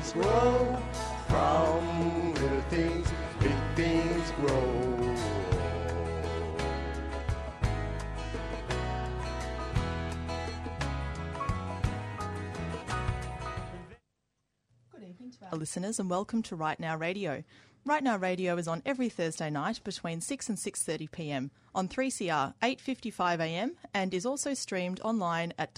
things grow. From little things, big things grow. Good evening to our listeners and welcome to Right Now Radio. Right Now Radio is on every Thursday night between 6 and 6:30 p.m. on 3CR 8:55 a.m. and is also streamed online at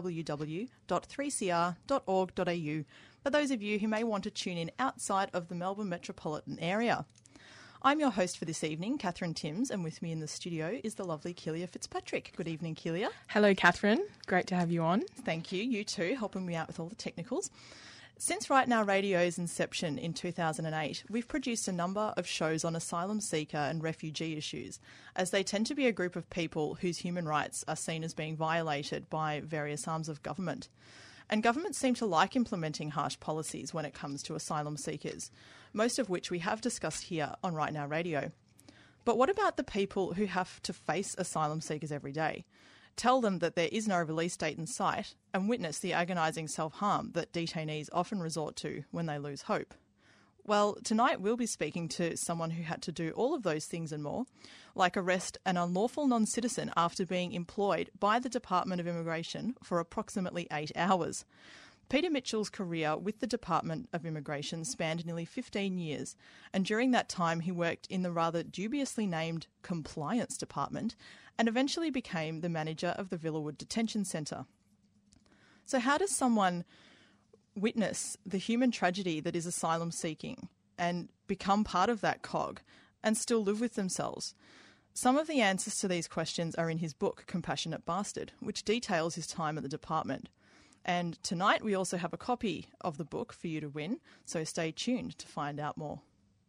www.3cr.org.au for those of you who may want to tune in outside of the Melbourne metropolitan area. I'm your host for this evening, Catherine Timms, and with me in the studio is the lovely Keelia Fitzpatrick. Good evening, Keelia. Hello, Catherine. Great to have you on. Thank you. You too, helping me out with all the technicals. Since Right Now Radio's inception in 2008, we've produced a number of shows on asylum seeker and refugee issues, as they tend to be a group of people whose human rights are seen as being violated by various arms of government. And governments seem to like implementing harsh policies when it comes to asylum seekers, most of which we have discussed here on Right Now Radio. But what about the people who have to face asylum seekers every day? Tell them that there is no release date in sight and witness the agonising self-harm that detainees often resort to when they lose hope. Well, tonight we'll be speaking to someone who had to do all of those things and more, like arrest an unlawful non-citizen after being employed by the Department of Immigration for approximately 8 hours. Peter Mitchell's career with the Department of Immigration spanned nearly 15 years, and during that time he worked in the rather dubiously named Compliance Department and eventually became the manager of the Villawood Detention Centre. So how does someone witness the human tragedy that is asylum seeking and become part of that cog and still live with themselves? Some of the answers to these questions are in his book, Compassionate Bastard, which details his time at the department. And tonight we also have a copy of the book for you to win, so stay tuned to find out more.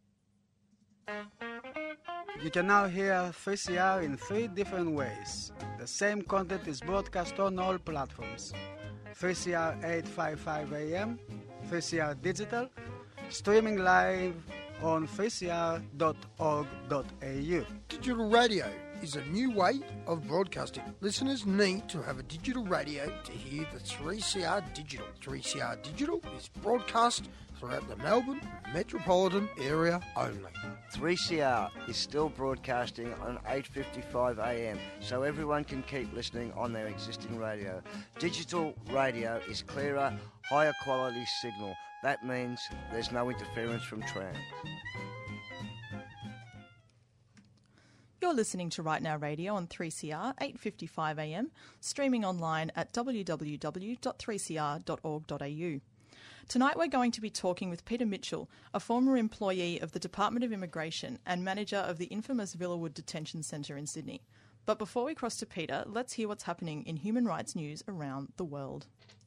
You can now hear 3CR in 3 different ways. The same content is broadcast on all platforms. 3CR 855 AM, 3CR Digital, streaming live on 3cr.org.au. Digital radio is a new way of broadcasting. Listeners need to have a digital radio to hear the 3CR Digital. 3CR Digital is broadcast throughout the Melbourne metropolitan area only. 3CR is still broadcasting on 8:55 AM, so everyone can keep listening on their existing radio. Digital radio is clearer, higher quality signal. That means there's no interference from trams. You're listening to Right Now Radio on 3CR 8:55 AM, streaming online at www.3cr.org.au. Tonight we're going to be talking with Peter Mitchell, a former employee of the Department of Immigration and manager of the infamous Villawood Detention Centre in Sydney. But before we cross to Peter, let's hear what's happening in human rights news around the world.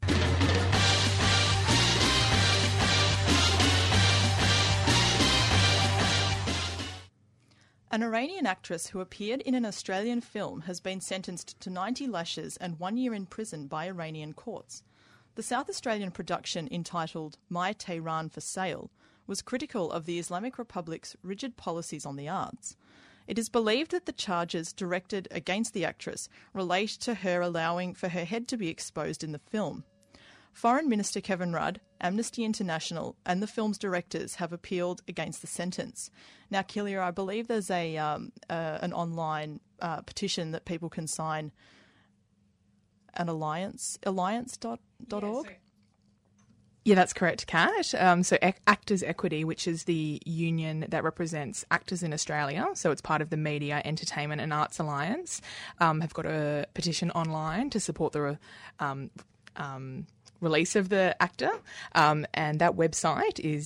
An Iranian actress who appeared in an Australian film has been sentenced to 90 lashes and 1 year in prison by Iranian courts. The South Australian production entitled My Tehran for Sale was critical of the Islamic Republic's rigid policies on the arts. It is believed that the charges directed against the actress relate to her allowing for her head to be exposed in the film. Foreign Minister Kevin Rudd, Amnesty International and the film's directors have appealed against the sentence. Now, Keelia, I believe there's an online petition that people can sign, an alliance.org? Yeah, that's correct, Kat. So Actors Equity, which is the union that represents actors in Australia, so it's part of the Media, Entertainment and Arts Alliance, have got a petition online to support the release of the actor, and that website is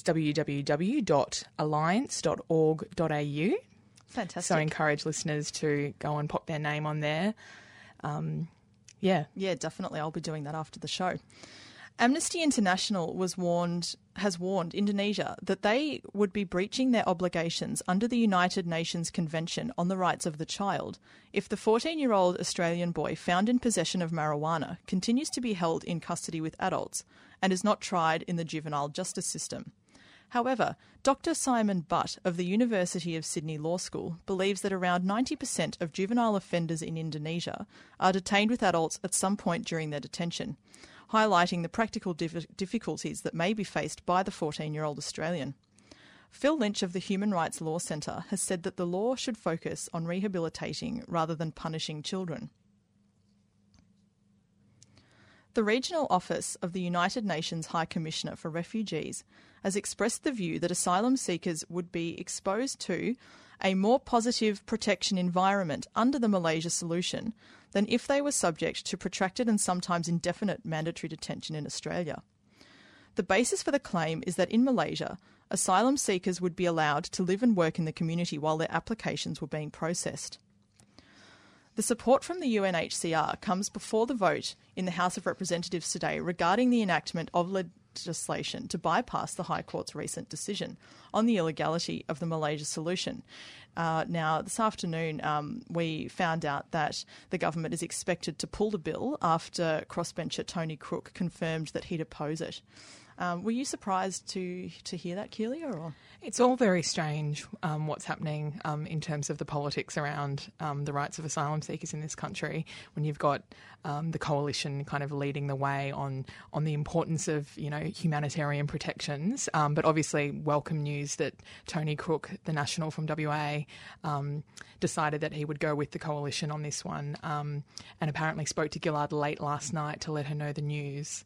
www.alliance.org.au. Fantastic. So I encourage listeners to go and pop their name on there. Yeah, definitely. I'll be doing that after the show. Amnesty International has warned Indonesia that they would be breaching their obligations under the United Nations Convention on the Rights of the Child if the 14-year-old Australian boy found in possession of marijuana continues to be held in custody with adults and is not tried in the juvenile justice system. However, Dr. Simon Butt of the University of Sydney Law School believes that around 90% of juvenile offenders in Indonesia are detained with adults at some point during their detention. highlighting the practical difficulties that may be faced by the 14-year-old Australian. Phil Lynch of the Human Rights Law Centre has said that the law should focus on rehabilitating rather than punishing children. The Regional Office of the United Nations High Commissioner for Refugees has expressed the view that asylum seekers would be exposed to a more positive protection environment under the Malaysia solution than if they were subject to protracted and sometimes indefinite mandatory detention in Australia. The basis for the claim is that in Malaysia, asylum seekers would be allowed to live and work in the community while their applications were being processed. The support from the UNHCR comes before the vote in the House of Representatives today regarding the enactment of legislation to bypass the High Court's recent decision on the illegality of the Malaysia solution. Now, this afternoon, we found out that the government is expected to pull the bill after crossbencher Tony Crook confirmed that he'd oppose it. Were you surprised to hear that, Keelia? Or? It's all very strange what's happening in terms of the politics around the rights of asylum seekers in this country when you've got the coalition kind of leading the way on the importance of, humanitarian protections. But obviously welcome news that Tony Crook, the National from WA, decided that he would go with the coalition on this one and apparently spoke to Gillard late last night to let her know the news.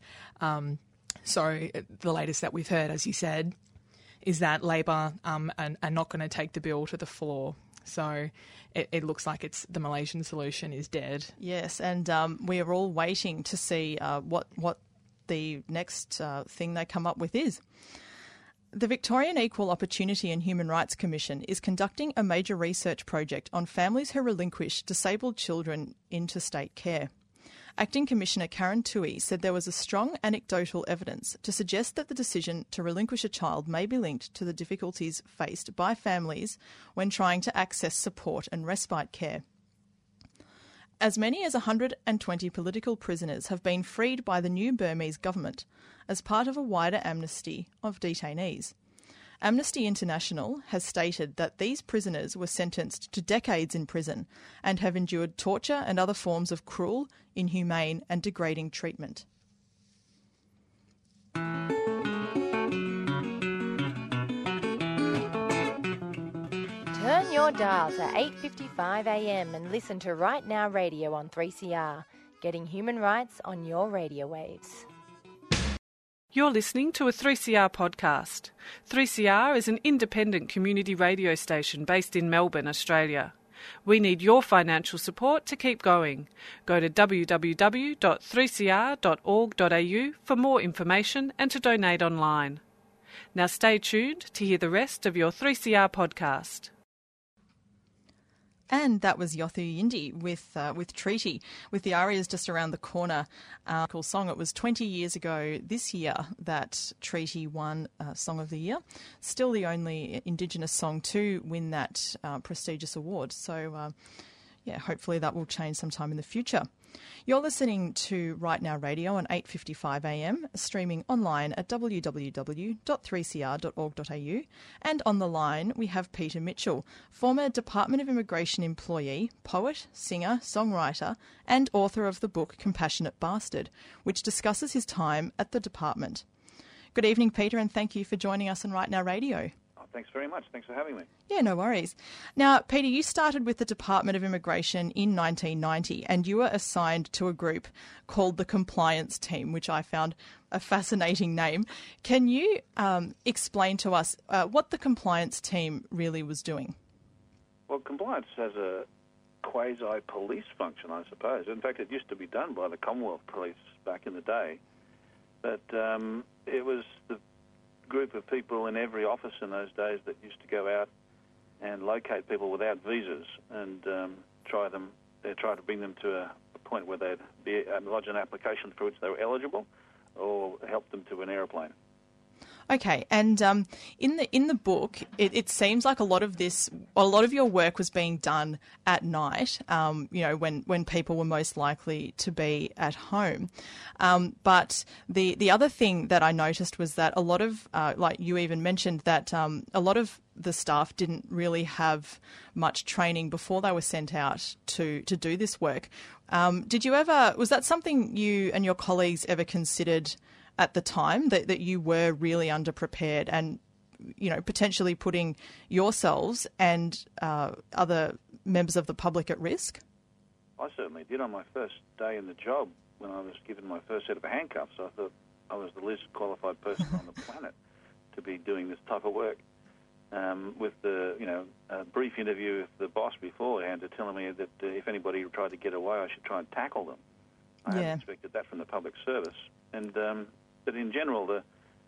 So the latest that we've heard, as you said, is that Labor are not going to take the bill to the floor. So it looks like the Malaysian solution is dead. Yes, and we are all waiting to see what the next thing they come up with is. The Victorian Equal Opportunity and Human Rights Commission is conducting a major research project on families who relinquish disabled children into state care. Acting Commissioner Karen Toohey said there was a strong anecdotal evidence to suggest that the decision to relinquish a child may be linked to the difficulties faced by families when trying to access support and respite care. As many as 120 political prisoners have been freed by the new Burmese government as part of a wider amnesty of detainees. Amnesty International has stated that these prisoners were sentenced to decades in prison and have endured torture and other forms of cruel, inhumane and degrading treatment. Turn your dial to 8:55 a.m. and listen to Right Now Radio on 3CR, getting human rights on your radio waves. You're listening to a 3CR podcast. 3CR is an independent community radio station based in Melbourne, Australia. We need your financial support to keep going. Go to www.3cr.org.au for more information and to donate online. Now stay tuned to hear the rest of your 3CR podcast. And that was Yothu Yindi with Treaty, with the arias just around the corner. Cool song. It was 20 years ago this year that Treaty won Song of the Year. Still the only Indigenous song to win that prestigious award. So, hopefully that will change sometime in the future. You're listening to Right Now Radio on 8:55 a.m, streaming online at www.3cr.org.au. And on the line, we have Peter Mitchell, former Department of Immigration employee, poet, singer, songwriter, and author of the book Compassionate Bastard, which discusses his time at the department. Good evening, Peter, and thank you for joining us on Right Now Radio. Thanks very much. Thanks for having me. Yeah, no worries. Now, Peter, you started with the Department of Immigration in 1990 and you were assigned to a group called the Compliance Team, which I found a fascinating name. Can you explain to us what the Compliance Team really was doing? Well, compliance has a quasi-police function, I suppose. In fact, it used to be done by the Commonwealth Police back in the day. But it was the group of people in every office in those days that used to go out and locate people without visas and try to bring them to a point where they'd lodge an application for which they were eligible or help them to an aeroplane. Okay, and in the book, it seems like a lot of your work was being done at night. When people were most likely to be at home. But the other thing that I noticed was that a lot of, like you even mentioned, that a lot of the staff didn't really have much training before they were sent out to do this work. Was that something you and your colleagues ever considered at the time, that you were really underprepared and, potentially putting yourselves and other members of the public at risk? I certainly did on my first day in the job. When I was given my first set of handcuffs, I thought I was the least qualified person on the planet to be doing this type of work. With the, a brief interview with the boss beforehand, telling me that if anybody tried to get away, I should try and tackle them. I hadn't expected that from the public service. And but in general, the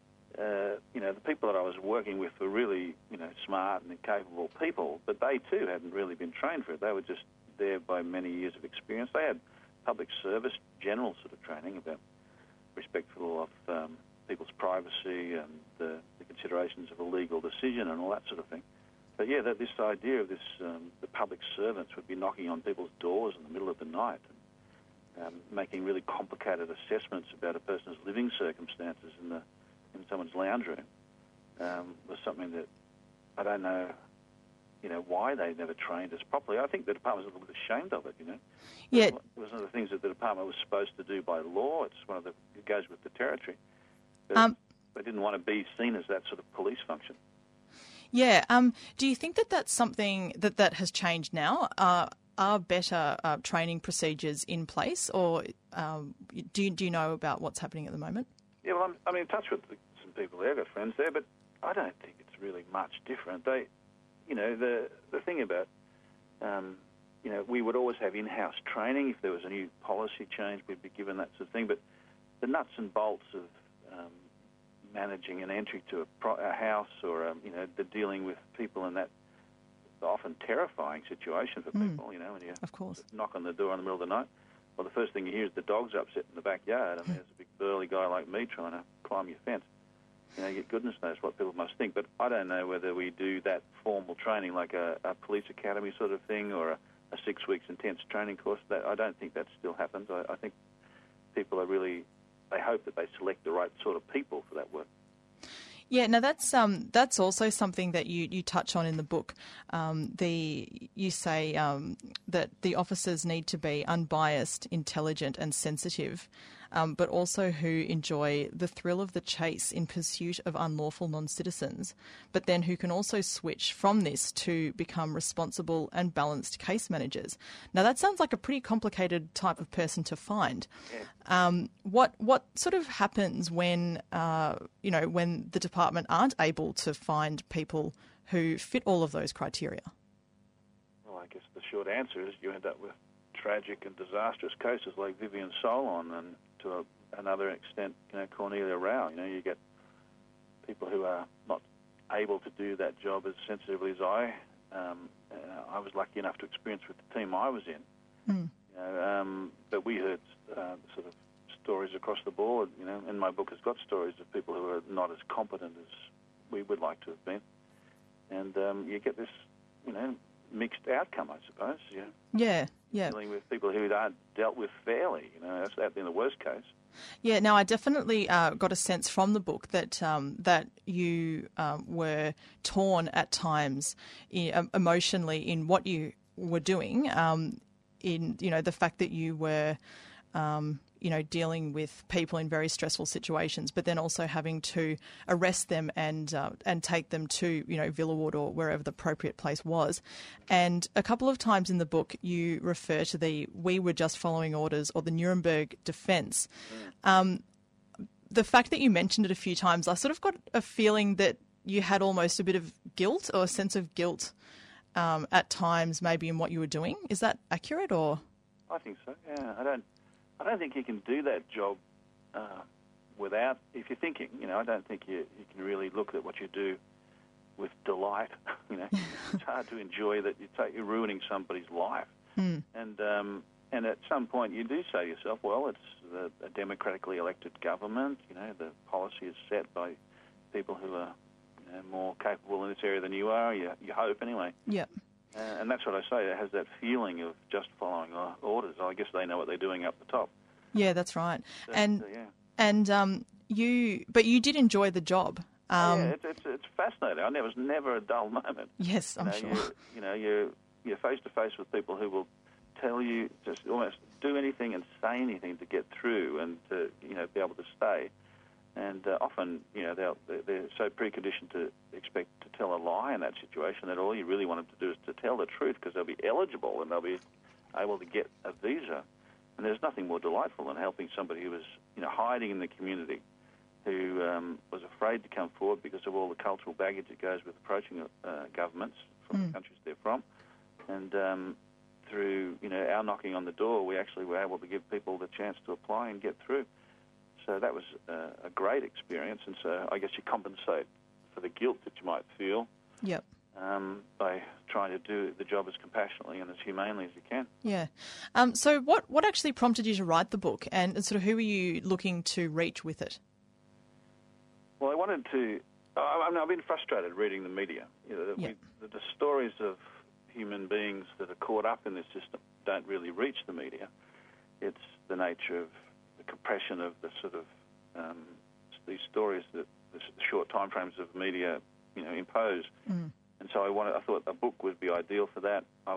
people that I was working with were really, smart and capable people, but they too hadn't really been trained for it. They were just there by many years of experience. They had public service general sort of training about respectful of people's privacy and the considerations of a legal decision and all that sort of thing. But yeah, this idea of the public servants would be knocking on people's doors in the middle of the night and making really complicated assessments about a person's living circumstances in someone's lounge room was something that I don't know, why they never trained us properly. I think the department was a little bit ashamed of it, Yeah. It was one of the things that the department was supposed to do by law. It's it goes with the territory. But they didn't want to be seen as that sort of police function. Yeah. Do you think that that's something that has changed now? Are better training procedures in place, or do you know about what's happening at the moment? Yeah, well, I'm in touch with some people there. I've got friends there, but I don't think it's really much different. They, the thing about, we would always have in-house training. If there was a new policy change, we'd be given that sort of thing. But the nuts and bolts of managing an entry to a house or, the dealing with people in that often terrifying situation for people, when you of course knock on the door in the middle of the night. Well, the first thing you hear is the dog's upset in the backyard, and there's a big burly guy like me trying to climb your fence. Goodness knows what people must think, but I don't know whether we do that formal training like a police academy sort of thing or a 6 weeks intense training course. I don't think that still happens. I think people are really, they hope that they select the right sort of people for that work. Yeah, now that's also something that you touch on in the book. You say that the officers need to be unbiased, intelligent and sensitive, but also who enjoy the thrill of the chase in pursuit of unlawful non-citizens, but then who can also switch from this to become responsible and balanced case managers. Now that sounds like a pretty complicated type of person to find. What sort of happens when when the department aren't able to find people who fit all of those criteria? Well, I guess the short answer is you end up with tragic and disastrous cases like Vivian Solon and to another extent, Cornelia Rao. You get people who are not able to do that job as sensitively as I was lucky enough to experience with the team I was in. But we heard sort of stories across the board. And my book has got stories of people who are not as competent as we would like to have been. And you get this, mixed outcome, I suppose. Yeah. Dealing with people who aren't dealt with fairly. That's that in the worst case. Yeah. Now, I definitely got a sense from the book that that you were torn at times emotionally in what you were doing. In the fact that you were dealing with people in very stressful situations, but then also having to arrest them and take them to Villawood or wherever the appropriate place was. And a couple of times in the book, you refer to we were just following orders or the Nuremberg defence. The fact that you mentioned it a few times, I sort of got a feeling that you had almost a bit of guilt or a sense of guilt at times, maybe in what you were doing. Is that accurate, or? I think so. Yeah, I don't think you can do that job without, if you're thinking, I don't think you can really look at what you do with delight. It's hard to enjoy that you're ruining somebody's life. And at some point you do say to yourself, well, it's a democratically elected government. The policy is set by people who are more capable in this area than you are. You hope, anyway. Yeah. And that's what I say. It has that feeling of just following orders. I guess they know what they're doing up the top. Yeah, that's right. But you you did enjoy the job. It's fascinating. There was never a dull moment. Yes, I'm sure. You're face to face with people who will tell you just almost do anything and say anything to get through and to be able to stay. And often they're so preconditioned to expect to tell a lie in that situation that all you really want them to do is to tell the truth because they'll be eligible and they'll be able to get a visa. And there's nothing more delightful than helping somebody who was hiding in the community, who was afraid to come forward because of all the cultural baggage that goes with approaching governments from the countries they're from. And through our knocking on the door, we actually were able to give people the chance to apply and get through. So that was a great experience, and so I guess you compensate for the guilt that you might feel by trying to do the job as compassionately and as humanely as you can. Yeah. So what actually prompted you to write the book, and sort of who were you looking to reach with it? Well, I wanted to... I've been frustrated reading the media. The stories of human beings that are caught up in this system don't really reach the media. It's the nature of the compression of the sort of these stories that the short time frames of media impose. And so I thought a book would be ideal for that. I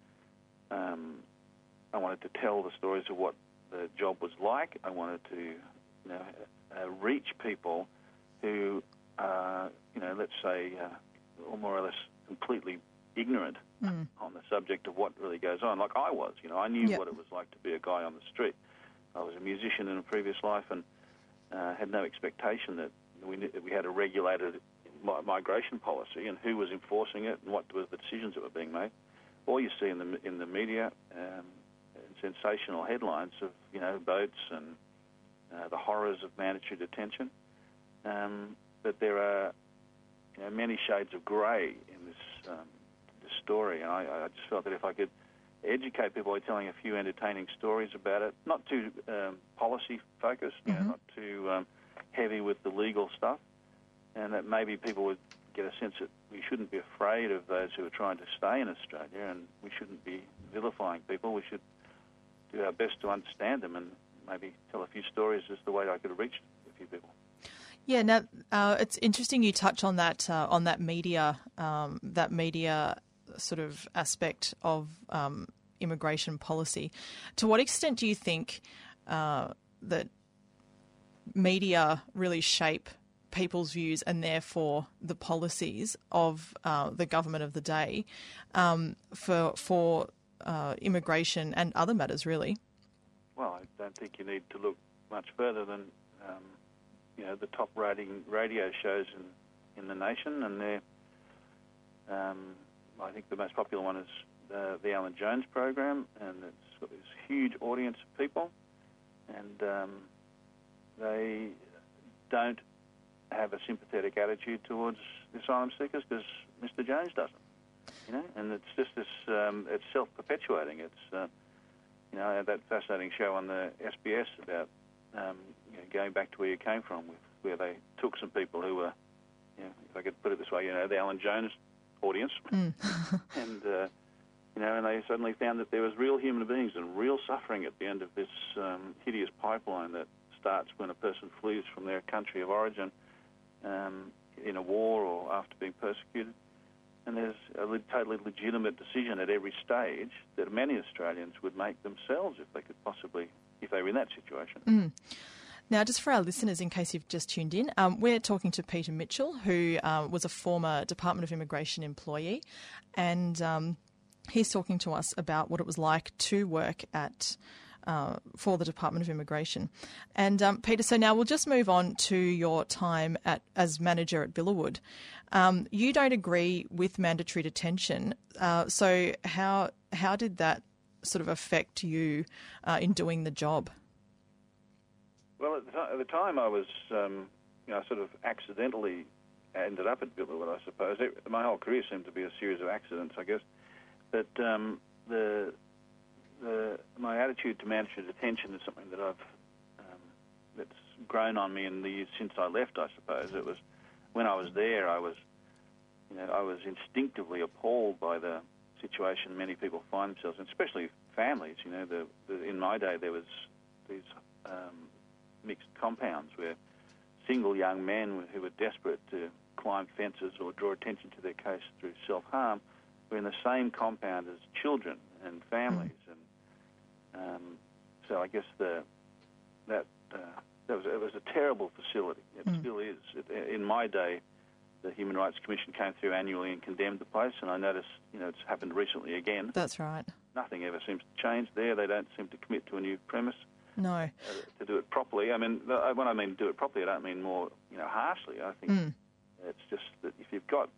wanted to tell the stories of what the job was like. I wanted to reach people who are let's say more or less completely ignorant on the subject of what really goes on. Like I was, I knew what it was like to be a guy on the street. I was a musician in a previous life and had no expectation that we had a regulated migration policy and who was enforcing it and what were the decisions that were being made. All you see in the media, sensational headlines of boats and the horrors of mandatory detention. But there are many shades of grey in this story, and I just felt that if I could educate people by telling a few entertaining stories about it, not too policy focused, not too heavy with the legal stuff, and that maybe people would get a sense that we shouldn't be afraid of those who are trying to stay in Australia, and we shouldn't be vilifying people. We should do our best to understand them and maybe tell a few stories as the way I could have reached a few people. Yeah, now it's interesting you touch on that media sort of aspect of immigration policy. To what extent do you think that media really shape people's views and therefore the policies of the government of the day for immigration and other matters, really? Well, I don't think you need to look much further than the top rating radio shows in the nation, and they're I think the most popular one is the Alan Jones program, and it's got this huge audience of people, and they don't have a sympathetic attitude towards asylum seekers because Mr. Jones doesn't, and it's just this, it's self-perpetuating. It's, that fascinating show on the SBS about going back to where you came from, where they took some people who were, if I could put it this way, the Alan Jones audience, and and they suddenly found that there was real human beings and real suffering at the end of this hideous pipeline that starts when a person flees from their country of origin in a war or after being persecuted. And there's a totally legitimate decision at every stage that many Australians would make themselves if they could possibly, if they were in that situation. Now, just for our listeners, in case you've just tuned in, we're talking to Peter Mitchell, who was a former Department of Immigration employee, and he's talking to us about what it was like to work at for the Department of Immigration. And Peter, so now we'll just move on to your time as manager at Billawood. You don't agree with mandatory detention, so how did that sort of affect you in doing the job? Well, at the time I was, sort of accidentally ended up at Billawood, I suppose. My whole career seemed to be a series of accidents, I guess. But my attitude to mandatory detention is something that that's grown on me in the years since I left, I suppose. It was when I was there, I was instinctively appalled by the situation many people find themselves in, especially families. In my day there was these mixed compounds where single young men who were desperate to climb fences or draw attention to their case through self-harm were in the same compound as children and families. And so I guess it was a terrible facility. It still is. In my day, the Human Rights Commission came through annually and condemned the place, and I noticed, it's happened recently again. That's right. Nothing ever seems to change there. They don't seem to commit to a new premise. No. To do it properly. I mean, when I mean do it properly, I don't mean more, harshly. I think it's just that if you've got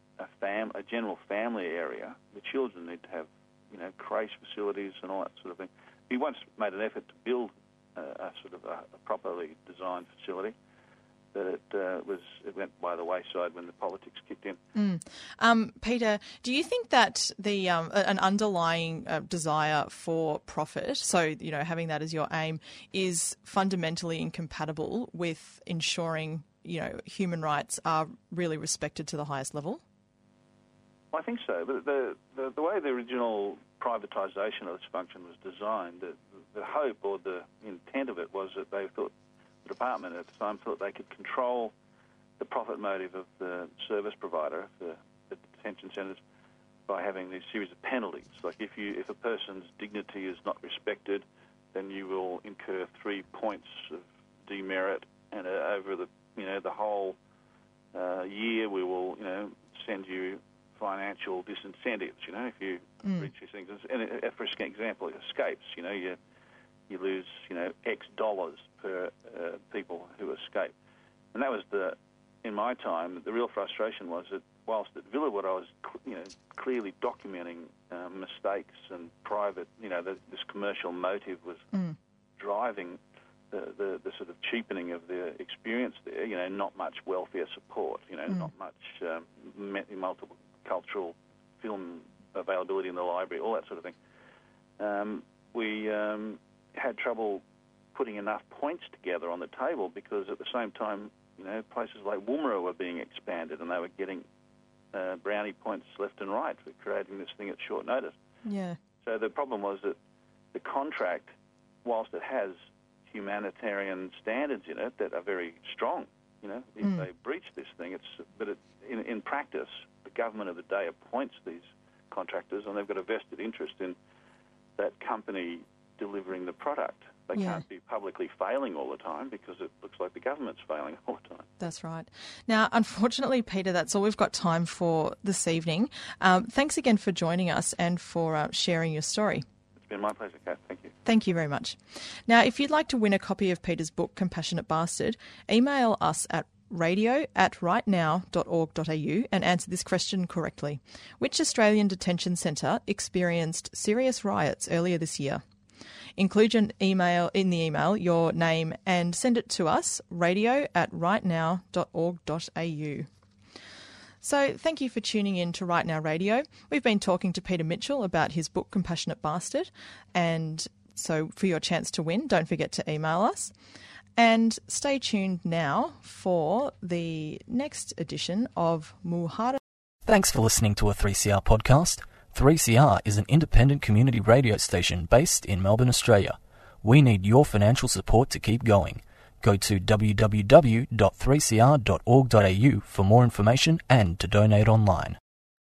a general family area, the children need to have, creche facilities and all that sort of thing. We once made an effort to build a properly designed facility, but it went by the wayside when the politics kicked in. Peter, do you think that the an underlying desire for profit, so having that as your aim, is fundamentally incompatible with ensuring human rights are really respected to the highest level? Well, I think so. But the way the original privatisation of this function was designed, the hope or the intent of it was that they thought, the department at the time thought they could control the profit motive of the service provider, the detention centres, by having these series of penalties. Like if a person's dignity is not respected, then you will incur 3 points of demerit, and over the whole year we will send you financial disincentives. If you reach these things, and for example, escapes. You lose X dollars per people who escape, and that was in my time, the real frustration was that whilst at Villawood I was clearly documenting mistakes and private, this commercial motive was driving the sort of cheapening of the experience there. Not much welfare support. Not much multiple cultural film availability in the library, all that sort of thing. We had trouble putting enough points together on the table because at the same time, places like Woomera were being expanded and they were getting brownie points left and right for creating this thing at short notice. Yeah. So the problem was that the contract, whilst it has humanitarian standards in it that are very strong, if they breach this thing, in practice, the government of the day appoints these contractors and they've got a vested interest in that company delivering the product. They can't be publicly failing all the time because it looks like the government's failing all the time. That's right. Now, unfortunately, Peter, that's all we've got time for this evening. Thanks again for joining us and for sharing your story. It's been my pleasure, Kath. Thank you. Thank you very much. Now, if you'd like to win a copy of Peter's book, Compassionate Bastard, email us at radio@rightnow.org.au and answer this question correctly. Which Australian detention centre experienced serious riots earlier this year? Include in the email your name and send it to us, radio@rightnow.org.au. So thank you for tuning in to Right Now Radio. We've been talking to Peter Mitchell about his book Compassionate Bastard, and so for your chance to win, don't forget to email us. And stay tuned now for the next edition of Muhara. Thanks for listening to a 3CR podcast. 3CR is an independent community radio station based in Melbourne, Australia. We need your financial support to keep going. Go to www.3cr.org.au for more information and to donate online.